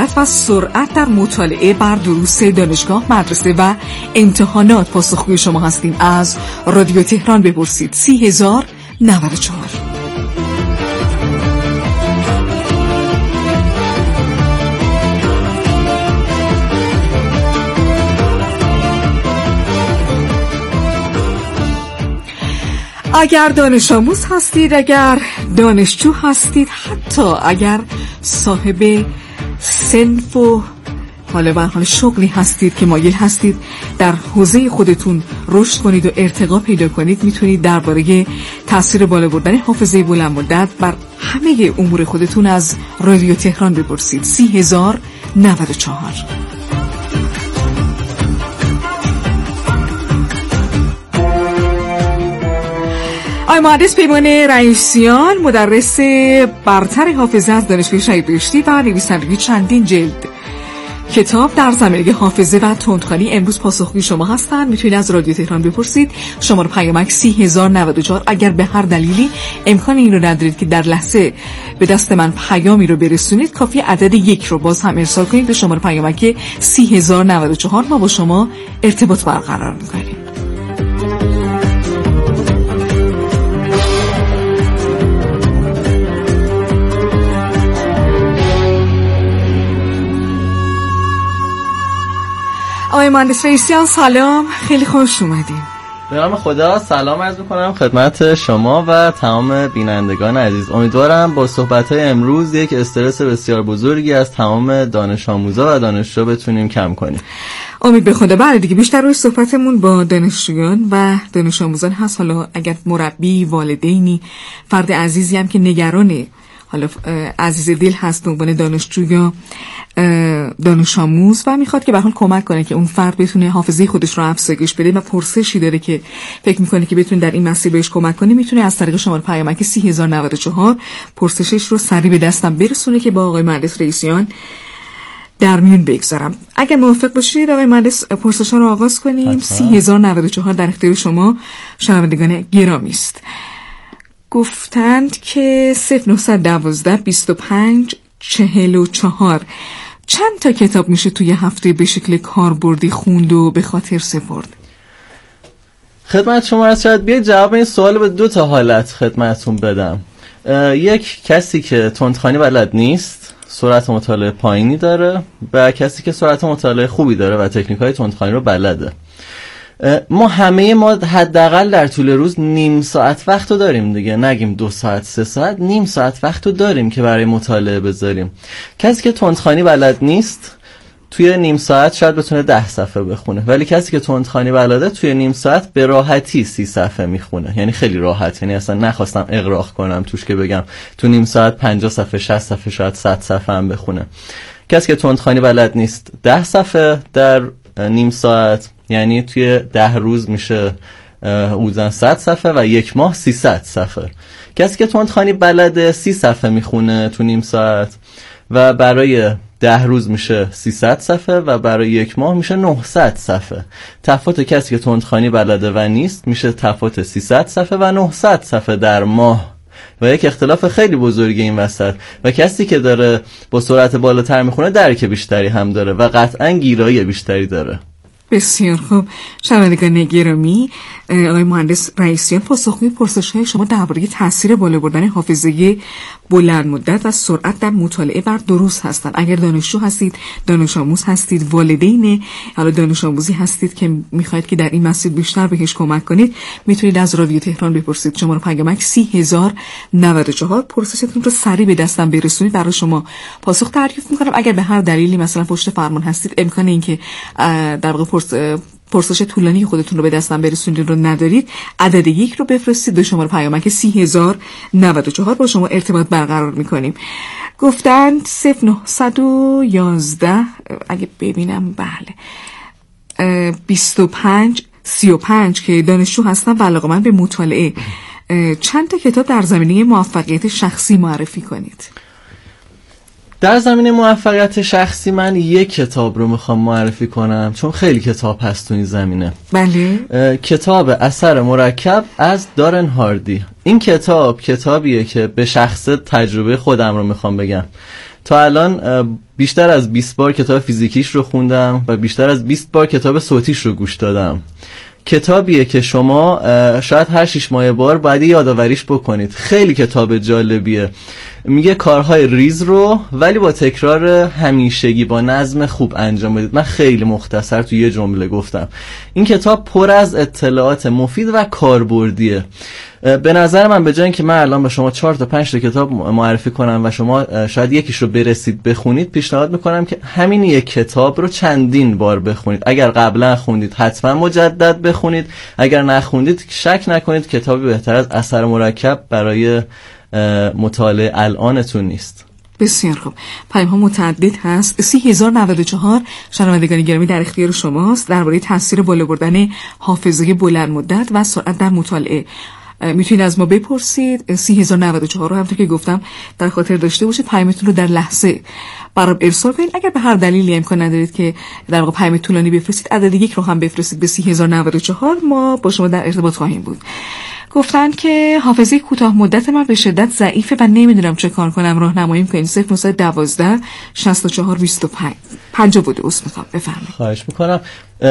مدت و سرعت در مطالعه بر دروس دانشگاه، مدرسه و امتحانات پاسخگوی شما هستیم. از رادیو تهران بپرسید 30,094. اگر دانش آموز هستید، اگر دانشجو هستید، حتی اگر صاحب صنف و حال شغلی هستید که مایل هستید در حوزه خودتون رشد کنید و ارتقا پیدا کنید، میتونید درباره تاثیر بالا بردن حافظه بلند مدت بر همه امور خودتون از رادیو تهران بپرسید. 30,094. آقای مهندس پیمان رئیسیان، مدرس برتر حافظه از دانشگاه شهید بهشتی و نویسنده چندین جلد کتاب در زمینه حافظه و تندخوانی، امروز پاسخگوی شما هستند. میتونید از رادیو تهران بپرسید. شماره پیامک 30,094. اگر به هر دلیلی امکان این رو ندارید که در لحظه به دست من پیامی رو برسونید، کافی عدد 1 رو باز هم ارسال کنید به شماره پیامک 30,094. ما با شما ارتباط برقرار میکنیم. آقای مهندس رئیسیان سلام، خیلی خوش اومدین. به نام خدا سلام عرض می‌کنم خدمت شما و تمام بینندگان عزیز. امیدوارم با صحبت‌های امروز یک استرس بسیار بزرگی از تمام دانش آموزا و دانشجو بتونیم کم کنیم. امید به خدا. بله دیگه، بیشتر روی صحبتمون با دانشجویان و دانش آموزان هست. حالا اگر مربی، والدینی، فرد عزیزی هم که نگرانه، حالا عزیز دل هست به عنوان دانشجو یا دانش آموز و میخواد که به حال کمک کنه که اون فرد بتونه حافظه خودش رو افزایش بده و پرسشی داره که فکر میکنه که بتونه در این مسیر بهش کمک کنه، میتونه از طریق شماره پیامک 30,094 پرسشش رو سریع به دستم برسونه که با آقای مهندس رئیسیان در میون بگذارم. اگر موافق باشید آقای مهندس پرسش‌ها رو آغاز کنیم. 30,094 در اختیار شما شنوندگان گرامی است. گفتند که 0912 25 44 چند تا کتاب میشه توی هفته به شکل کاربردی خوند و به خاطر سپرد؟ خدمت شما از شاید بیاید جواب این سوال به 2 تا حالت خدمتتون بدم. یک، کسی که تندخوانی بلد نیست، سرعت مطالعه پایینی داره، و کسی که سرعت مطالعه خوبی داره و تکنیک‌های تندخوانی رو بلده. ما حداقل در طول روز نیم ساعت وقت رو داریم دیگه، نگیم 2 ساعت 3 ساعت، نیم ساعت وقت رو داریم که برای مطالعه بذاریم. کسی که تندخوانی بلد نیست توی نیم ساعت شاید بتونه 10 صفحه بخونه، ولی کسی که تندخوانی بلده توی نیم ساعت به راحتی 30 صفحه میخونه. یعنی خیلی راحت، یعنی اصلا نخواستم اغراق کنم توش که بگم تو نیم ساعت 50 صفحه 60 صفحه شاید 100 صفحه هم بخونه. کسی که تندخوانی بلد نیست 10 صفحه در نیم ساعت، یعنی توی 10 روز میشه حدوداً 100 صفحه و 1 ماه 300 صفحه. کسی که تندخوانی بلده 30 صفحه میخونه تو نیم ساعت و برای 10 روز میشه 300 صفحه و برای 1 ماه میشه 900 صفحه. تفاوت کسی که تندخوانی بلده و نیست میشه تفاوت 300 صفحه و 900 صفحه در ماه و یک اختلاف خیلی بزرگی این وسط. و کسی که داره با سرعت بالاتر میخونه درک بیشتری هم داره و قطعاً گیرایی بیشتری داره. بسیار خوب. شنوندگان گرامی، آقای مهندس رئیسیان پاسخگوی پرسش‌های شما درباره تاثیر بالا بردن حافظه بلند مدت و سرعت در مطالعه بر دروس هستند. اگر دانشجو هستید، دانش آموز هستید، والدین حالا دانش آموزی هستید که میخواید که در این مسیر بیشتر بهش کمک کنید، میتونید از رادیو تهران بپرسید. شماره پیامک 30,094. پرسشتون رو سریع به دستم برسونید، برای شما پاسخ دریافت میکنم. اگر به هر دلیلی مثلا پشت فرمان هستید، امکان این که در واقع پرسش طولانی خودتون رو به دستم برسونید رو ندارید، عدد 1 رو بفرستید به شماره پیامک 30,094. با شما ارتباط برقرار میکنیم. گفتند 0911 اگه ببینم، بله 25 35 که دانشجو هستم و علاقه‌مند به مطالعه، چند تا کتاب در زمینه موفقیت شخصی معرفی کنید. در زمینه موفقیت شخصی من یک کتاب رو میخوام معرفی کنم، چون خیلی کتاب هست تو این زمینه. بله. کتاب اثر مرکب از دارن هاردی. این کتابیه که به شخص تجربه خودم رو میخوام بگم. تا الان بیشتر از 20 بار کتاب فیزیکیش رو خوندم و بیشتر از 20 بار کتاب صوتیش رو گوش دادم. کتابیه که شما شاید هر 6 ماه بار باید یادآوریش بکنید. خیلی کتاب جالبیه، میگه کارهای ریز رو ولی با تکرار همیشگی با نظم خوب انجام بدید. من خیلی مختصر تو یه جمله گفتم. این کتاب پر از اطلاعات مفید و کاربردیه. به نظر من به جای اینکه من الان به شما 4 تا 5 تا کتاب معرفی کنم و شما شاید یکیش رو برسید بخونید، پیشنهاد میکنم که همین یک کتاب رو چندین بار بخونید. اگر قبلا خوندید حتما مجدد بخونید، اگر نخوندید شک نکنید کتابی بهتر از اثر مرکب برای مطالعه الانتون نیست. بسیار خوب. پیام ها متعدد هست. 30,094 شنوندگان گرامی در اختیار شماست درباره تاثیر بالا بردن حافظه بلند مدت و سرعت در مطالعه. میتونید از ما بپرسید. 30,094 رو همونطور که گفتم در خاطر داشته باشید. پیامتون رو در لحظه برام ارسال کنید. اگر به هر دلیلی امکان ندارید که در واقع پیام طولانی بفرستید، عدد 1 رو هم بفرستید به 30,094. ما با شما در ارتباط خواهیم بود. گفتن که حافظه کوتاه مدت من به شدت ضعیفه و نمیدونم چه کار کنم، راهنمایی میکنین. 0912 64 25 52 میخوام بفرمایید. خواهش میکنم.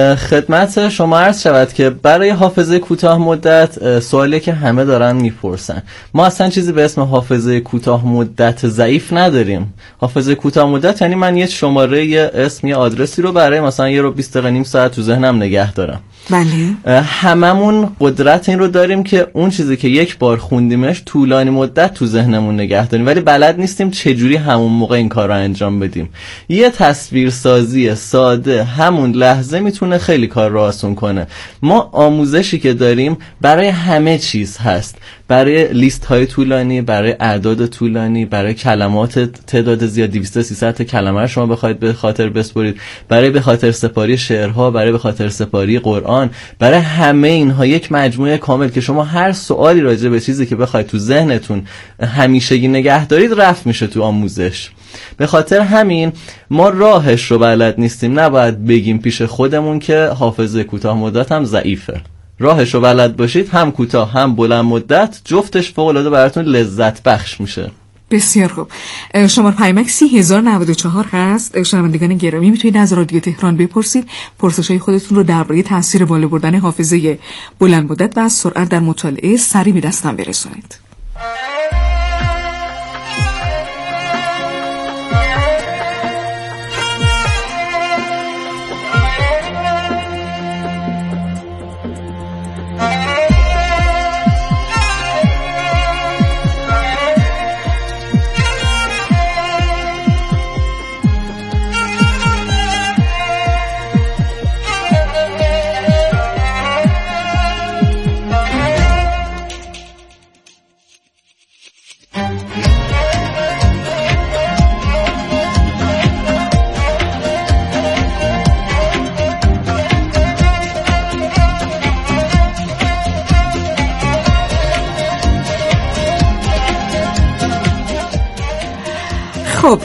خدمت شما عرض شود که برای حافظه کوتاه مدت سوالی که همه دارن میپرسن، ما اصلا چیزی به اسم حافظه کوتاه مدت ضعیف نداریم. حافظه کوتاه مدت یعنی من یه شماره، یه اسم، یه آدرسی رو برای مثلا یه رو 20 دقیقه نیم ساعت تو ذهنم نگه دارم. بله. هممون قدرت این رو داریم که اون چیزی که یک بار خوندیمش طولانی مدت تو ذهنمون نگه داریم، ولی بلد نیستیم چجوری همون موقع این کار رو انجام بدیم. یه تصویرسازی ساده همون لحظه میتونه خیلی کار رو آسون کنه. ما آموزشی که داریم برای همه چیز هست، برای لیست های طولانی، برای اعداد طولانی، برای کلمات تعداد زیاد 200-300 کلمه رو شما بخواید به خاطر بسپرید، برای به خاطر سپاری شعرها، برای به خاطر سپاری قرآن، برای همه اینها یک مجموعه کامل که شما هر سوالی راجع به چیزی که بخواید تو ذهنتون همیشگی نگه دارید رفع میشه تو آموزش. به خاطر همین ما راهش رو بلد نیستیم. نباید بگیم پیش خودمون که حافظه کوتاه مدت هم ضعیفه. راهش رو بلد باشید، هم کوتاه هم بلند مدت، جفتش فوق العاده براتون لذت بخش میشه. بسیار خوب. شماره پیامک 30,094 هست. شنوندگان گرامی میتونید از رادیو تهران بپرسید. پرسش‌های خودتون رو درباره تاثیر بالا بردن حافظه بلند مدت و سرعت در مطالعه سریع به دستم برسونید. خب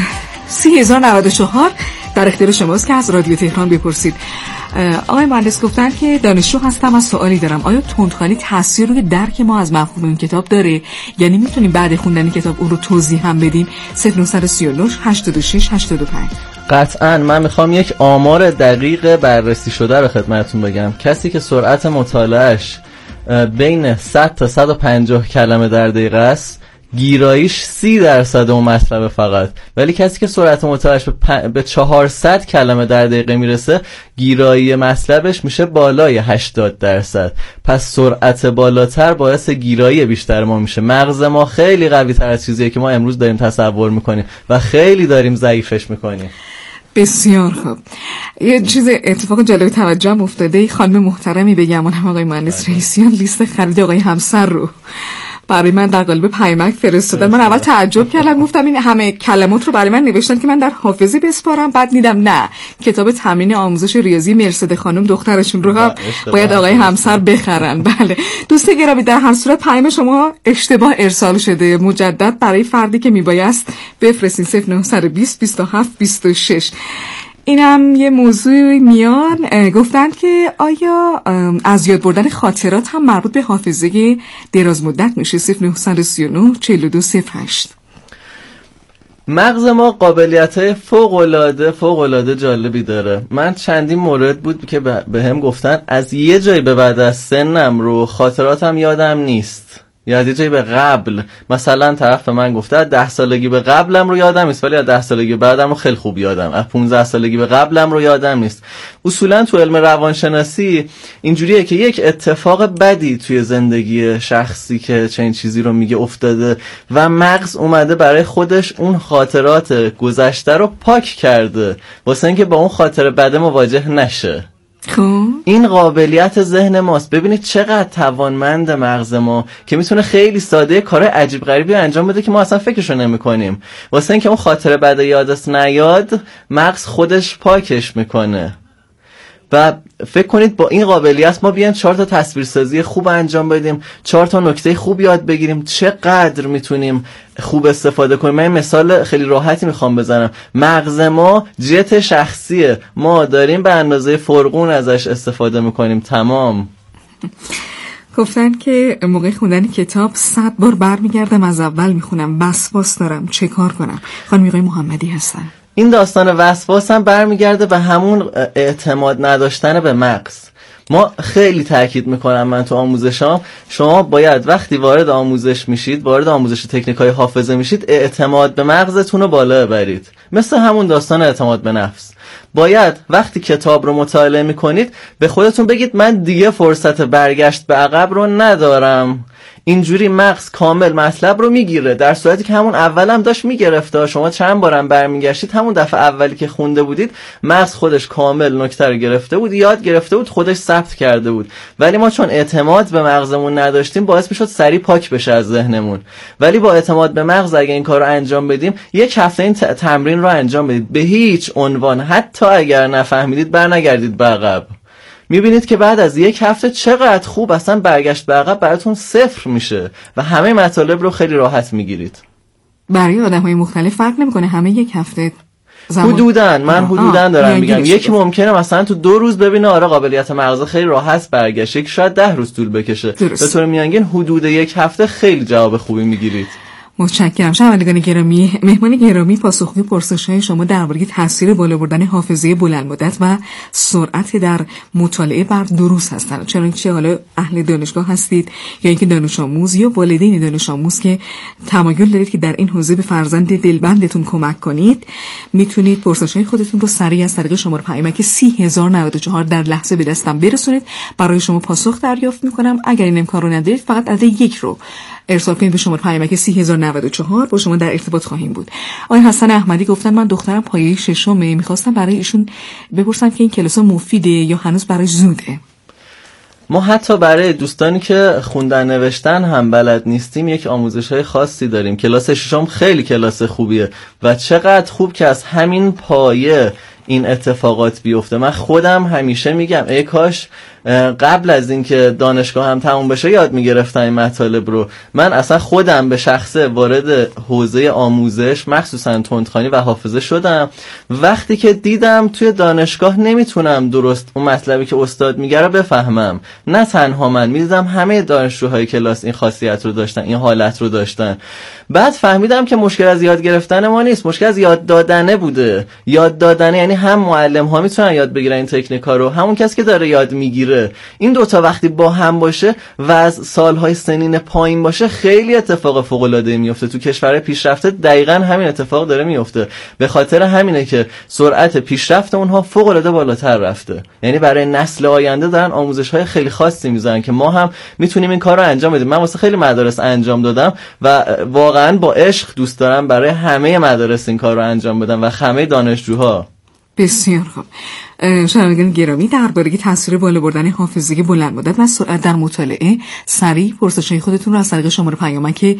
30,094 در اختیار شماست که از رادیو تهران بپرسید. آقای مهندس گفتن که دانشجو هستم و سوالی دارم. آیا تندخوانی تاثیر روی درک ما از مفهوم این کتاب داره؟ یعنی میتونیم بعد خوندن کتاب اون رو توضیح هم بدیم؟ 0939 86 85. قطعاً. من میخوام یک آمار دقیق بررسی شده رو خدمتتون بگم. کسی که سرعت مطالعهش بین 100 تا 150 کلمه در دقیقه است، گیراییش 30% اون مطلب فقط. ولی کسی که سرعت مطالعهش به 400 کلمه در دقیقه میرسه، گیرایی مطلبش میشه بالای 80%. پس سرعت بالاتر باعث گیرایی بیشتر ما میشه. مغز ما خیلی قوی تر از چیزیه که ما امروز داریم تصور میکنیم و خیلی داریم ضعیفش میکنیم. بسیار خوب. یه چیز اتفاق جالب توجهم افتاده. خانم محترمی بگم اونم آقای مهندس رئیسیان لیست خرید آقای همسر رو برای من در قالب پیامک فرستادن. من اول تعجب کردم، گفتم این همه کلمات رو برای من نوشتن که من در حافظه بسپارم. بعد دیدم نه، کتاب تمرین آموزش ریاضی مرسد خانم دخترشون رو هم باید آقای همسر بخرن. بله دوست گرامی، در هر صورت پیام شما اشتباه ارسال شده. مجدد برای فردی که میبایست بفرستین 0920 27 26. اینم یه موضوع میان. گفتن که آیا از یاد بردن خاطرات هم مربوط به حافظه دراز مدت میشه؟ 0939 42 08. مغز ما قابلیت‌های فوق‌العاده جالبی داره. من چندین مورد بود که به هم گفتن از یه جایی به بعد از سنم رو خاطراتم یادم نیست، یا از یه جایی به قبل. مثلا طرف به من گفته 10 سالگی به قبلم رو یادم نیست، ولی از 10 سالگی بعدم رو خیلی خوب یادم. از 15 سالگی به قبلم رو یادم نیست. اصولا تو علم روانشناسی اینجوریه که یک اتفاق بدی توی زندگی شخصی که چنین چیزی رو میگه افتاده و مغز اومده برای خودش اون خاطرات گذشته رو پاک کرده واسه اینکه با اون خاطره بد مواجه نشه. این قابلیت ذهن ماست. ببینید چقدر توانمند مغز ما که میتونه خیلی ساده کارهای عجیب غریبی انجام بده که ما اصلا فکرشو نمی‌کنیم. واسه اینکه اون خاطره بعد یادش نیاد، مغز خودش پاکش میکنه. و فکر کنید با این قابلیت ما بیایم 4 تا تصویرسازی خوب انجام بدیم، 4 تا نکته خوب یاد بگیریم، چقدر میتونیم خوب استفاده کنیم. من مثال خیلی راحتی میخوام بزنم. مغز ما جت شخصیه، ما داریم به اندازه فرغون ازش استفاده میکنیم. تمام. گفتن که موقع خوندن کتاب 100 بار برمیگردم از اول میخونم، وسواس دارم چه کار کنم؟ خانم آقای محمدی هستن. این داستان وسواس هم برمیگرده به همون اعتماد نداشتن به مغز. ما خیلی تاکید میکنم من تو آموزشام، شما باید وقتی وارد آموزش میشید، وارد آموزش تکنیک‌های حافظه میشید، اعتماد به مغزتون رو بالا ببرید. مثل همون داستان اعتماد به نفس. باید وقتی کتاب رو مطالعه میکنید به خودتون بگید من دیگه فرصت برگشت به عقب رو ندارم. اینجوری مغز کامل مطلب رو میگیره، در صورتی که همون اولم داشت میگرفته. شما چند بارم برمیگشتید، همون دفعه اولی که خونده بودید مغز خودش کامل نکته رو گرفته بود، یاد گرفته بود، خودش ثبت کرده بود. ولی ما چون اعتماد به مغزمون نداشتیم باعث میشد سریع پاک بشه از ذهنمون. ولی با اعتماد به مغز اگه این کار رو انجام بدیم، یک هفته این تمرین رو انجام بدید، به هیچ عنوان حتی اگر نفهمیدید برنگردید به عقب. میبینید که بعد از یک هفته چقدر خوب اصلا برگشت به عقب براتون 0 میشه و همه مطالب رو خیلی راحت میگیرید. برای آدم‌های مختلف فرق نمیکنه همه یک هفته حدوداً دارم میگم. یکی ممکنه مثلا تو 2 روز ببینه آره قابلیت مغز خیلی راحت برگشت، یکی شاید 10 روز طول بکشه. به طور میانگین حدود یک هفته خیلی جواب خوبی میگیرید. متشکرم. شنوندگان گرامی، مهمان گرامی پاسخگوی پرسش‌های شما درباره تاثیر بالا بردن حافظه بلند مدت و سرعت در مطالعه بر دروس هستند. چنانچه حالا اهل دانشگاه هستید یا اینکه دانش آموز یا والدین دانش آموز که تمایل دارید که در این حوزه به فرزند دلبندتون کمک کنید، میتونید پرسش‌های خودتون رو سریع از طریق شماره پیامک 30094 در لحظه به دستم برسونید. برای شما پاسخ دریافت می‌کنم. اگر این امکان رو ندارید فقط عدد 1 رو ارسال کنید به شماره پیامک 30094، با شما در ارتباط خواهیم بود. آقای حسن احمدی گفتن من دخترم پایه 6م، میخواستم برای ایشون بپرسم که این کلاس مفیده یا هنوز برای زوده؟ ما حتی برای دوستانی که خوندن نوشتن هم بلد نیستیم یک آموزش‌های خاصی داریم. کلاس 6م خیلی کلاس خوبیه و چقدر خوب که از همین پایه این اتفاقات بیفته. من خودم همیشه میگم ای کاش قبل از اینکه دانشگاه هم تموم بشه یاد میگرفتم این مطالب رو. من اصلا خودم به شخصه وارد حوزه آموزش مخصوصا تندخوانی و حافظه شدم وقتی که دیدم توی دانشگاه نمیتونم درست اون مطلبی که استاد میگه رو بفهمم. نه تنها من، میدیدم همه دانشجوهای کلاس این خاصیت رو داشتن، این حالت رو داشتن. بعد فهمیدم که مشکل از یاد گرفتن ما نیست، مشکل از یاد دادنه بوده. یاد دادنه یعنی هم معلم ها میتونن یاد بگیرن این تکنیکا رو، همون کسی که داره یاد میگیره. این دوتا وقتی با هم باشه و از سالهای سنین پایین باشه خیلی اتفاق فوق العاده میفته. تو کشور پیشرفته دقیقاً همین اتفاق داره میفته. به خاطر همینه که سرعت پیشرفت اونها فوق العاده بالاتر رفته. یعنی برای نسل آینده دارن آموزش‌های خیلی خاصی میذارن که ما هم میتونیم این کار رو انجام بدیم. من واسه خیلی مدارس انجام دادم و واقعاً با عشق دوست دارم برای همه مدارس این کار رو انجام بدم و همه دانشجوها. بسیار خوب. شنوندگان گرامی، درباره تاثیر بالا بردن حافظه بلند مدت و سرعت در مطالعه سریع پرسش‌های خودتون رو از طریق شماره پیامک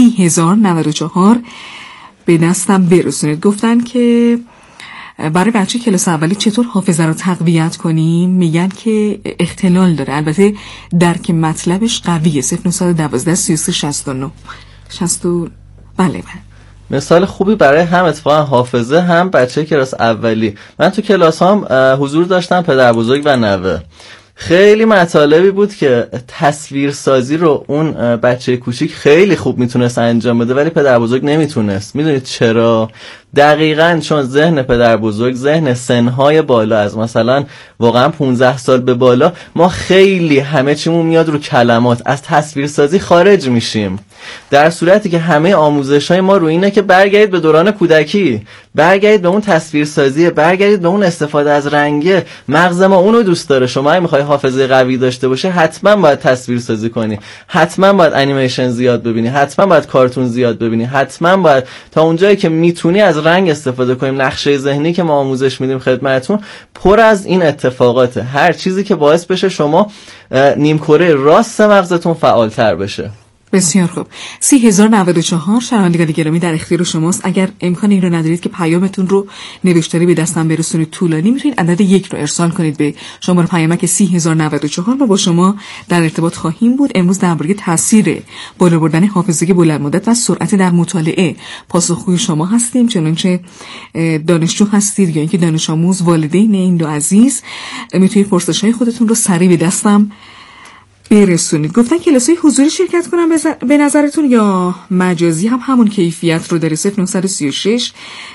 30094 به دستم برسونید. گفتن که برای بچه کلاس اولی چطور حافظه رو تقویت کنیم؟ میگن که اختلال داره، البته درک مطلبش قویه. 0912 33 69 60. بله. مثال خوبی برای هم اتفاقا حافظه هم بچه کلاس اولی. من تو کلاس هم حضور داشتم پدر بزرگ و نوه. خیلی مطالبی بود که تصویرسازی رو اون بچه کوچیک خیلی خوب میتونست انجام بده ولی پدر بزرگ نمیتونست. میدونید چرا؟ دقیقاً چون ذهن پدر بزرگ ذهن سنهای بالا، از مثلا واقعا 15 سال به بالا، ما خیلی همه چیمون میاد رو کلمات، از تصویرسازی خارج میشیم. در صورتی که همه آموزش‌های ما رو اینه که برگردید به دوران کودکی، برگردید به اون تصویرسازی، برگردید به اون استفاده از رنگه. مغز ما اونو دوست داره. شما اگه می‌خوای حافظه قوی داشته باشه حتما باید تصویرسازی کنی، حتما باید انیمیشن زیاد ببینی، حتما باید کارتون زیاد ببینی، حتما باید تا اونجایی که میتونی از رنگ استفاده کنیم. نقشه ذهنی که ما آموزش میدیم خدمتتون پر از این اتفاقاته. هر چیزی که باعث بشه شما نیمکره راست مغزتون فعالتر بشه. بسیار خوب. 30,094 شنوندگان گرامی در اختیار شماست. اگر امکان این رو ندارید که پیامتون رو نوشتاری به دستم برسونید طولانی، میتونید عدد 1 رو ارسال کنید به شماره پیامک 30,094. ما با شما در ارتباط خواهیم بود. امروز درباره تاثیر بالا بردن حافظه بلند مدت و سرعت در مطالعه پاسخگوی شما هستیم. چنانچه دانشجو هستید یا اینکه دانش آموز، والدین این دو عزیز، میتونید پرسش‌های خودتون رو سریع به دستم برسونید. گفتن کلاس‌های حضوری شرکت کنم به نظرتون یا مجازی هم همون کیفیت رو داره؟ 0936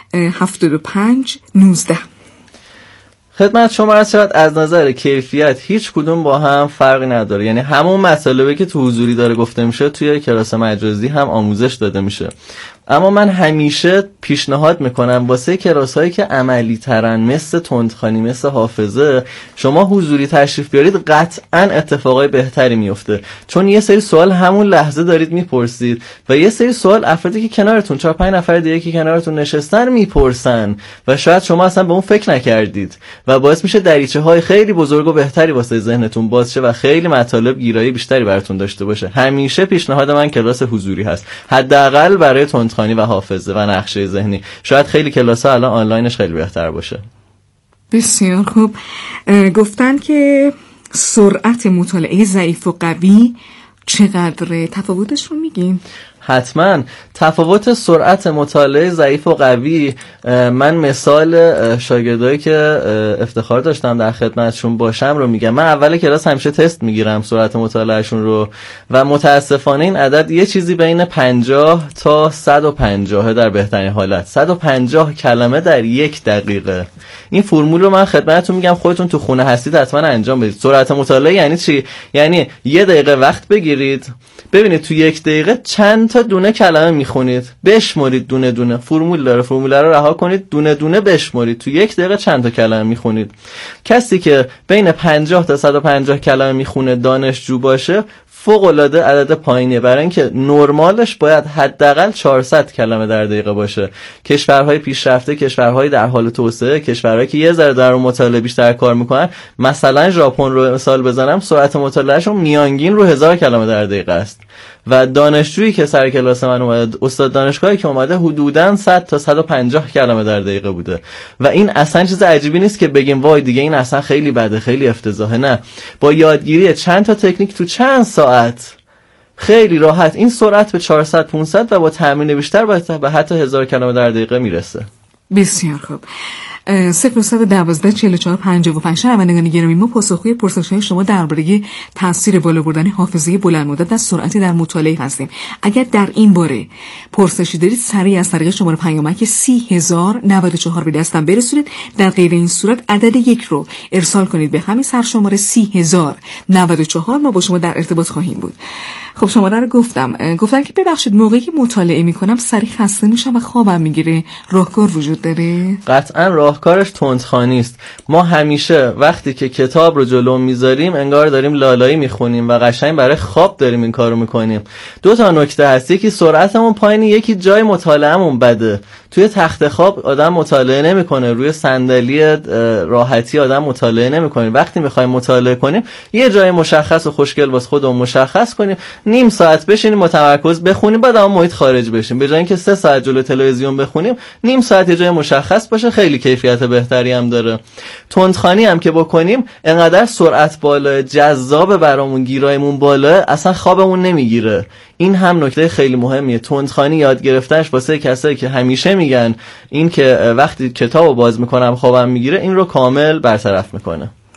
75 19. خدمت شما عرض شود از نظر کیفیت هیچ کدوم با هم فرقی نداره. یعنی همون مطالبی که تو حضوری داره گفته میشه توی کلاس مجازی هم آموزش داده میشه. اما من همیشه پیشنهاد میکنم واسه کلاس‌هایی که عملی ترن، مثل تندخوانی، مثل حافظه، شما حضوری تشریف بیارید، قطعاً اتفاقای بهتری میفته. چون یه سری سوال همون لحظه دارید میپرسید و یه سری سوال افرادی که کنارتون 4-5 نفر دیگه که کنارتون نشستن میپرسن و شاید شما اصلا به اون فکر نکردید و باعث میشه دریچه‌های خیلی بزرگ و بهتری واسه ذهنتون باز شه و خیلی مطالب گیرایی بیشتری براتون داشته باشه. همیشه پیشنهاد من کلاس حضوری هست، حداقل برای تندخوانی و حافظه و نقشه ذهنی. شاید خیلی کلاس‌ها الان آنلاینش خیلی بهتر باشه. بسیار خوب. گفتن که سرعت مطالعه ضعیف و قوی چقدره؟ تفاوتش رو میگین؟ حتما. تفاوت سرعت مطالعه ضعیف و قوی، من مثال شاگردایی که افتخار داشتم در خدمتشون باشم رو میگم. من اول کلاس همیشه تست میگیرم سرعت مطالعهشون رو و متاسفانه این عدد یه چیزی بین 50 تا 150 در بهترین حالت. 150 کلمه در 1 دقیقه. این فرمول رو من خدمتتون میگم، خودتون تو خونه هستید حتما انجام بدید. سرعت مطالعه یعنی چی؟ یعنی 1 دقیقه وقت بگیرید، ببینید تو 1 دقیقه چند تا دونه کلمه میخونید، بشمارید دونه دونه. فرمول داره، فرمول رو رها کنید، دونه دونه بشمارید تو 1 دقیقه چند تا کلمه میخونید. کسی که بین 50 تا 150 کلمه میخونه دانشجو باشه فوق العاده عدد پایینیه، برای اینکه نرمالش باید حداقل 400 کلمه در دقیقه باشه. کشورهای پیشرفته، کشورهای در حال توسعه، کشورهایی که یه ذره در مطالعه بیشتر کار میکنن، مثلا ژاپن رو مثال بزنم، سرعت مطالعهشون میانگین رو 1000 کلمه در دقیقه است و دانشجویی که سر کلاس من اومده، استاد دانشگاهی که اومده، حدوداً 100 تا 150 کلمه در دقیقه بوده و این اصلا چیز عجیبی نیست که بگیم وای دیگه این اصلا خیلی بده، خیلی افتضاحه. نه، با یادگیری چند تا تکنیک تو چند ساعت خیلی راحت این سرعت به 400 500 و با تمرین بیشتر به حتی 1000 کلمه در دقیقه میرسه. بسیار خوب. 0912 44 55. شنوندگان گرامی، ما پاسخگوی پرسش‌های شما درباره تاثیر بالا بردن حافظه بلند مدت و سرعت در مطالعه هستیم. اگر در این باره پرسشی دارید سریع از طریق شماره پیامک 30,094 به دستم برسونید. در غیر این صورت عدد 1 رو ارسال کنید به همین سرشماره 30,094. ما با شما در ارتباط خواهیم بود. خب شماره رو گفتن که ببخشید موقعی که مطالعه میکنم سریع خسته میشم و خوابم میگیره، راهکار وجود داره؟ قطعا راهکارش تندخوانی است. ما همیشه وقتی که کتاب رو جلو میذاریم انگار داریم لالایی میخونیم و قشنگ برای خواب داریم این کارو میکنیم. 2 تا نکته هست، یکی سرعتمون پایینه، یکی جای مطالعهمون بده. توی تخت خواب آدم مطالعه نمیکنه، روی صندلی راحتی آدم مطالعه نمیکنه. وقتی میخوایم مطالعه کنیم یه جای مشخص و خوشگل واسه خودمون مشخص کنیم، نیم ساعت بشینیم متمرکز بخونیم، بعد اون محیط خارج بشیم. به جای اینکه 3 ساعت جلوی تلویزیون بخونیم، نیم ساعت یه جای مشخص باشه، خیلی کیفیت بهتری هم داره. تندخوانی هم که بکنیم انقدر سرعت بالا، جذاب برامون، گیرایمون بالا، اصلا خوابمون نمیگیره. این هم نکته خیلی مهمیه. تندخوانی یاد گرفتنش واسه کسایی که همیشه میگن این که وقتی کتابو باز میکنم خوابم میگیره، این رو کامل برطرف میکنه.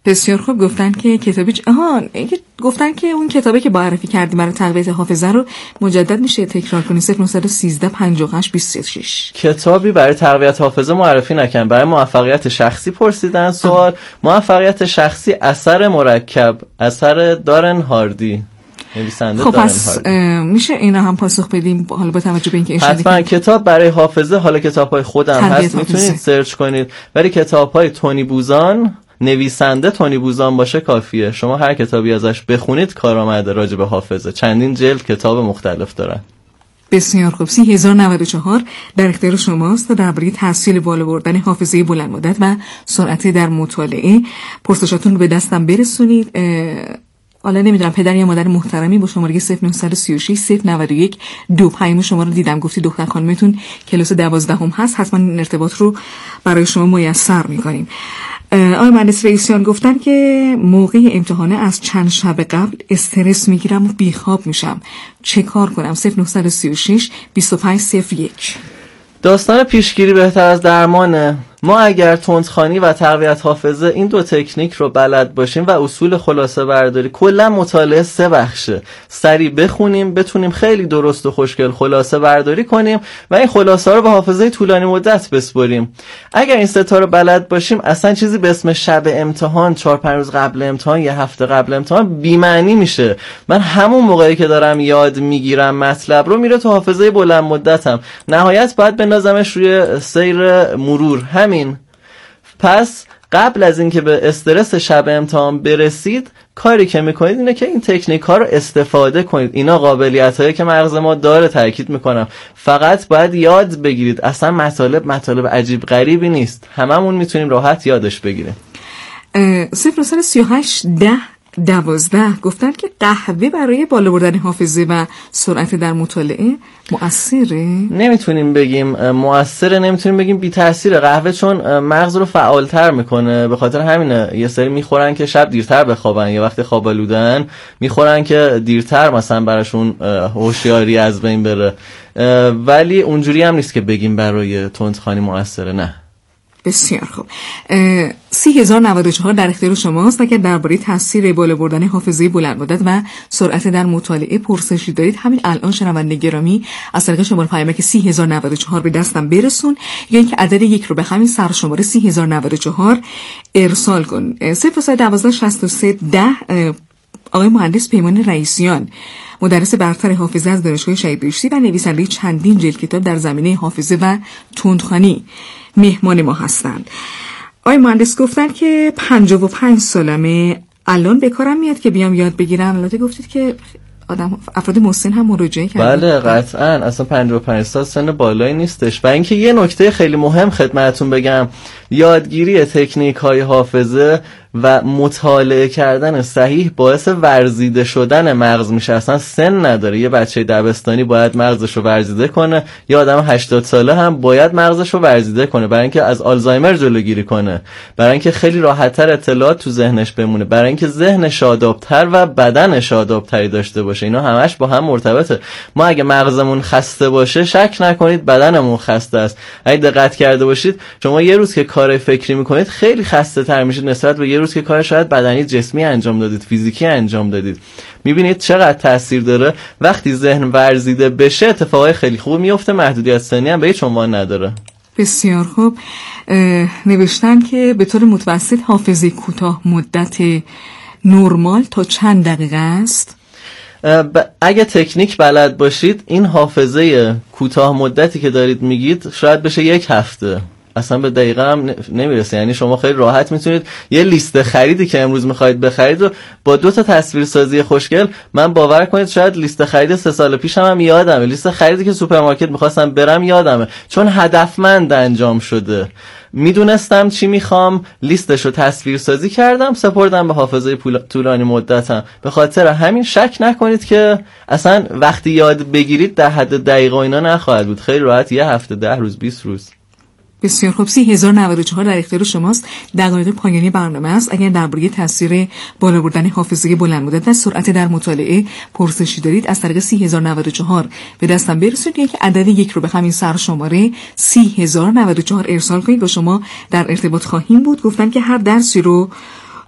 بسیار خوب. گفتن که گفتن که اون کتابی که معرفی کردی برای تقویت حافظه رو مجدد میشه تکرار کنی. 0913 58 26 کتابی برای تقویت حافظه معرفی نکردم، برای موفقیت شخصی پرسیدن سوال. موفقیت شخصی اثر مرکب، اثر دارن هاردی، نویسنده خب دارن پس هاردی. میشه اینا هم پاسخ بدیم حالا با توجه به اینکه حتما کتاب برای حافظه، حالا کتاب‌های خودم هست میتونید سرچ کنید، ولی کتاب‌های تونی بوزان، نویسنده تونی بوزان باشه کافیه. شما هر کتابی ازش بخونید کارآمده راجع به حافظه. چندین جلد کتاب مختلف دارن. بسیار خوب. 30,094 در اختیار شماست تا درباره تحصیل بالا بردن حافظه بلند مدت و سرعت در مطالعه پرسشاتون رو به دستم برسونید. حالا نمیدونم پدر یا مادر محترمی با شماره 0936 091 25 شما رو دیدم گفتی دختر خانمتون کلاس 12 هست، حتما این ارتباط رو برای شما میسر میکنیم. آقای مهندس رئیسیان گفتن که موقع امتحانه از چند شب قبل استرس میگیرم و بیخواب میشم، چه کار کنم؟ 0936 2501. داستان پیشگیری بهتر از درمانه. ما اگر تندخوانی و تقویت حافظه این دو تکنیک رو بلد باشیم و اصول خلاصه برداری، کلا مطالعه 3 بخشه، سریع بخونیم، بتونیم خیلی درست و خوشگل خلاصه برداری کنیم و این خلاصه رو به حافظه طولانی مدت بسپاریم. اگر این 3 تا رو بلد باشیم اصلا چیزی به اسم شب امتحان، 4-5 روز قبل امتحان، 1 هفته قبل امتحان بی معنی میشه. من همون موقعی که دارم یاد میگیرم مطلب رو میره تو حافظه بلند مدتم، نهایت باید بندازمش روی سیر مرور. همین. پس قبل از اینکه به استرس شب امتحان برسید، کاری که میکنید اینه که این تکنیک ها رو استفاده کنید. اینا قابلیت هایی که مغز ما داره، تاکید میکنم، فقط باید یاد بگیرید. اصلا مطالب عجیب غریبی نیست، هممون میتونیم راحت یادش بگیریم. 0938 10 12 گفتن که قهوه برای بالا بردن حافظه و سرعت در مطالعه مؤثره؟ نمیتونیم بگیم مؤثره، نمیتونیم بگیم بی تاثیره. قهوه چون مغز رو فعالتر میکنه، به خاطر همینه یه سری میخورن که شب دیرتر بخوابن، یا وقتی خوابالودن میخورن که دیرتر مثلا براشون هوشیاری از بین بره. ولی اونجوری هم نیست که بگیم برای تندخوانی مؤثره، نه. بسیار خوب. 30,094 در اختیار شماست. اگر درباره تاثیر بالا بردن حافظه بلند مدت و سرعت در مطالعه پرسشی دارید، همین الان شنونده گرامی از طریق شماره پیامک 30,094 به دستم برسون، یا اینکه عدد 1 رو به همین سرشماره 30,094 ارسال کن. 012 63 10 آقای مهندس پیمان رئیسیان، مدرس برتر حافظه از دانشگاه شهید بهشتی و نویسنده چندین جلد کتاب در زمینه حافظه و تندخوانی مهمان ما هستند. آقای مهندس گفتن که 55 سالمه، الان به کارم میاد که بیام یاد بگیرم. البته گفتید که افراد مسن هم مراجعه کردن. بله قطعاً، اصلا 55 سال سن بالایی نیستش. و اینکه یه نکته خیلی مهم خدمتتون بگم، یادگیری تکنیک های حافظه و مطالعه کردن صحیح باعث ورزیده شدن مغز میشه. اصلا سن نداره. یه بچه دبستانی باید مغزشو ورزیده کنه، یه آدم 80 ساله هم باید مغزشو ورزیده کنه، برای اینکه از آلزایمر جلوگیری کنه، برای اینکه خیلی راحت‌تر اطلاعات تو ذهنش بمونه، برای اینکه ذهن شاداب‌تر و بدن شاداب‌تری داشته باشه. اینا همش با هم مرتبطه. ما اگه مغزمون خسته باشه، شک نکنید بدنمون خسته است. اگه دقت کرده باشید، شما یه روز که کار فکری میکنید خیلی خسته تر میشید نسبت به یه روز که کار شاید بدنی جسمی انجام دادید، فیزیکی انجام دادید. میبینید چقدر تاثیر داره. وقتی ذهن ورزیده بشه اتفاقای خیلی خوب میفته، محدودیت سنی هم به هیچ عنوان نداره. بسیار خوب. نوشتن که به طور متوسط حافظه کوتاه مدت نرمال تا چند دقیقه است؟ اگه تکنیک بلد باشید، این حافظه کوتاه مدتی که دارید میگید شاید بشه 1 هفته، اصلا به دقیقه هم نمیرسه. یعنی شما خیلی راحت میتونید یه لیست خریدی که امروز میخواید بخرید رو با 2 تا تصویرسازی خوشگل، من باور کنید شاید لیست خرید 3 سال پیشم هم یادمه، لیست خریدی که سوپرمارکت میخواستم برم یادمه، چون هدفمند انجام شده. میدونستم چی میخوام، لیستشو تصویرسازی کردم، سپردم به حافظه طولانی مدتم. به خاطر همین شک نکنید که اصلا وقتی یاد بگیرید در حد دقیقه اینا نخواهد بود، خیلی راحت 1 هفته، 10 روز، 20 روز. بسیار خوب. 30,094 در اختیار شماست. دقایق پایانی برنامه است. اگر درباره تاثیر بالا بردن حافظه بلند مدت و سرعت در مطالعه پرسشی دارید، از طریق 30,094 به دستم برسونید که عدد 1 رو به همین سرشماره 30,094 ارسال کنید و شما در ارتباط خواهیم بود. گفتن که هر درسی رو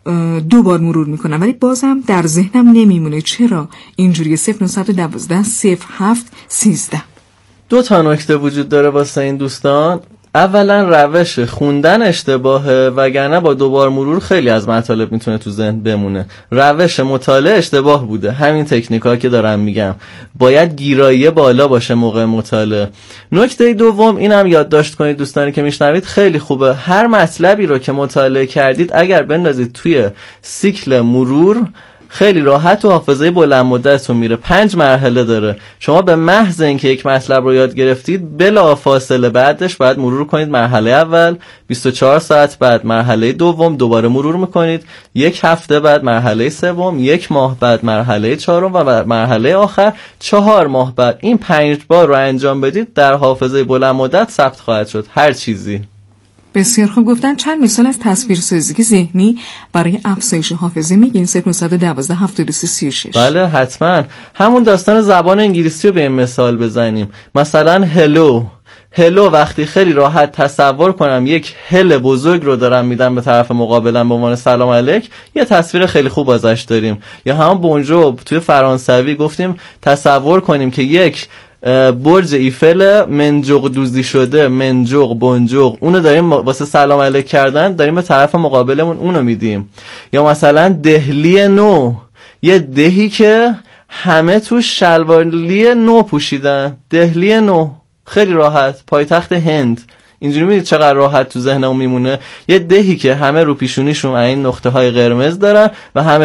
2 بار مرور میکنم، ولی بازم در ذهنم نمیمونه چرا اینجوری 0912 07 13. 2 تا نکته وجود داره واسه این دوستان. اولا روش خوندن اشتباهه، وگرنه با 2 بار مرور خیلی از مطالب میتونه تو ذهن بمونه. روش مطالعه اشتباه بوده، همین تکنیکا که دارم میگم. باید گیرایی بالا باشه موقع مطالعه. نکته دوم اینم یادداشت کنید دوستانی که میشنوید، خیلی خوبه هر مطلبی رو که مطالعه کردید اگر بندازید توی سیکل مرور خیلی راحت و حافظه بلند مدتتون میره. 5 مرحله داره. شما به محض اینکه یک مطلب رو یاد گرفتید بلا فاصله بعدش باید مرور کنید مرحله اول، 24 ساعت بعد مرحله دوم، دوباره مرور میکنید، 1 هفته بعد مرحله سوم، 1 ماه بعد مرحله چهارم و مرحله آخر 4 ماه بعد. این 5 بار رو انجام بدید در حافظه بلند مدت ثبت خواهد شد هر چیزی. بسیار خوب گفتن. چند مثال از تصویرسازی ذهنی برای افزایش حافظه میگین؟ 0912 73 36. بله حتما. همون داستان زبان انگلیسی رو به این مثال بزنیم. مثلا هلو وقتی خیلی راحت تصور کنم یک هل بزرگ رو دارم میدم به طرف مقابلم به عنوان سلام علیک، یه تصویر خیلی خوب ازش داریم. یا همون بونجو توی فرانسوی گفتیم تصور کنیم که یک برج ایفل منجوق دوزی شده، منجوق بونجوق، اونو داریم واسه سلام علیک کردن داریم به طرف مقابلمون اونو میدیم. یا مثلا دهلی نو، یه دهی که همه تو شلوالی نو پوشیدن، دهلی نو، خیلی راحت، پایتخت هند. اینجوری میدید چقدر راحت تو ذهنمون میمونه. یه دهی که همه رو پیشونیشون این نقطه های قرمز دارن و همه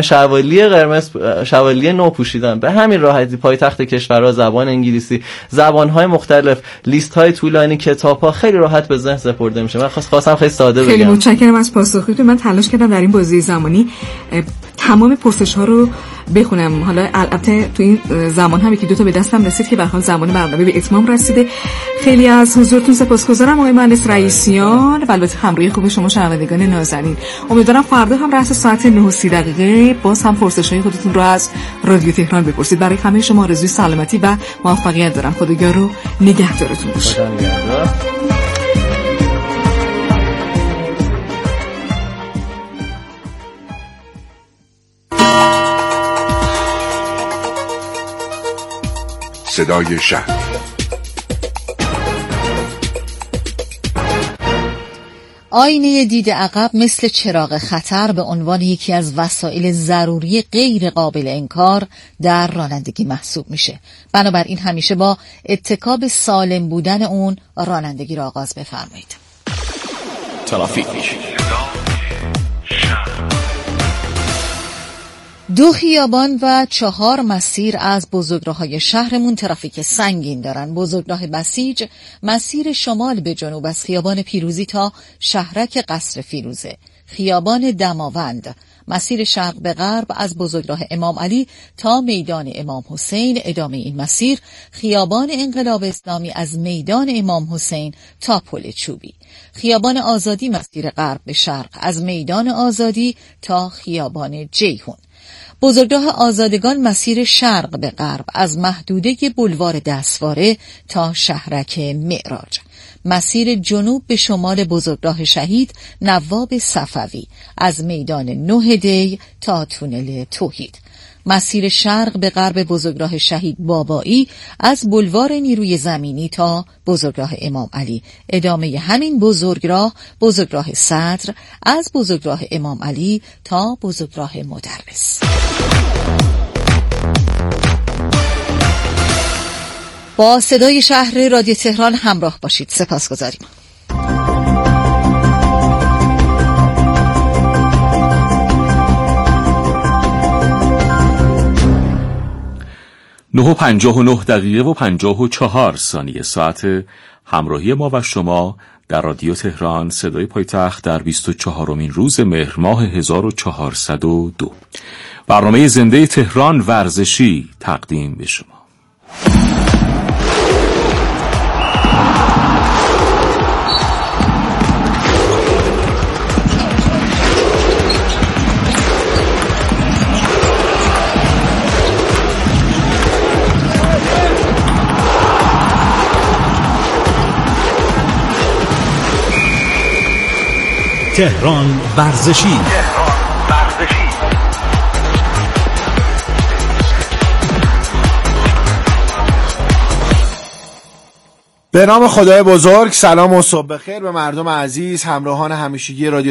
شوالیه نو پوشیدن. به همین راحتی پایتخت کشورها، زبان انگلیسی، زبان‌های مختلف، لیست‌های طولانی، کتاب‌ها خیلی راحت به ذهن سپرده میشه. من خواستم خیلی ساده بگم. خیلی متشکرم از پاسختون. من تلاش کردم در این بازی زمانی تمام پرسش‌ها رو بخونم. حالا البته تو این زمان هم یکی 2 تا به دستم رسید که به حال زمان برنامه به اتمام رسیده. خیلی از حضورتون سپاسگزارم آقای مهندس رئیسیان و البته همراهی خوب شما شنوندگان نازنین. امیدوارم فردا هم رأس ساعت 9:30 باز هم پرسش‌های خودتون رو از رادیو تهران بپرسید. برای همه شما آرزوی سلامتی و موفقیت دارم. خداگاه رو نگهدارتون باشه. صدای شهر. آینه دید عقب مثل چراغ خطر به عنوان یکی از وسایل ضروری غیر قابل انکار در رانندگی محسوب میشه. بنابراین همیشه با اتکا سالم بودن اون رانندگی را آغاز بفرمایید. ترافیک. 2 خیابان و 4 مسیر از بزرگراه‌های شهرمون ترافیک سنگین دارن. بزرگراه بسیج مسیر شمال به جنوب از خیابان پیروزی تا شهرک قصر فیروزه. خیابان دماوند مسیر شرق به غرب از بزرگراه امام علی تا میدان امام حسین ادامه این مسیر. خیابان انقلاب اسلامی از میدان امام حسین تا پل چوبی. خیابان آزادی مسیر غرب به شرق از میدان آزادی تا خیابان جیهون. بزرگراه آزادگان مسیر شرق به غرب از محدوده بلوار دستواره تا شهرک معراج. مسیر جنوب به شمال بزرگراه شهید نواب صفوی از میدان 9 دی تا تونل توحید. مسیر شرق به غرب بزرگراه شهید بابایی از بلوار نیروی زمینی تا بزرگراه امام علی. ادامه همین بزرگراه صدر از بزرگراه امام علی تا بزرگراه مدرس. با صدای شهر رادیو تهران همراه باشید. سپاسگزاریم. نه و 59 دقیقه و 54 ثانیه ساعت همراهی ما و شما در رادیو تهران صدای پایتخت در 24مین روز مهر ماه 1402. برنامه زنده تهران ورزشی تقدیم به شما. تهران ورزشی. به نام خدای بزرگ. سلام و صبح بخیر به مردم عزیز، همراهان همیشگی رادیو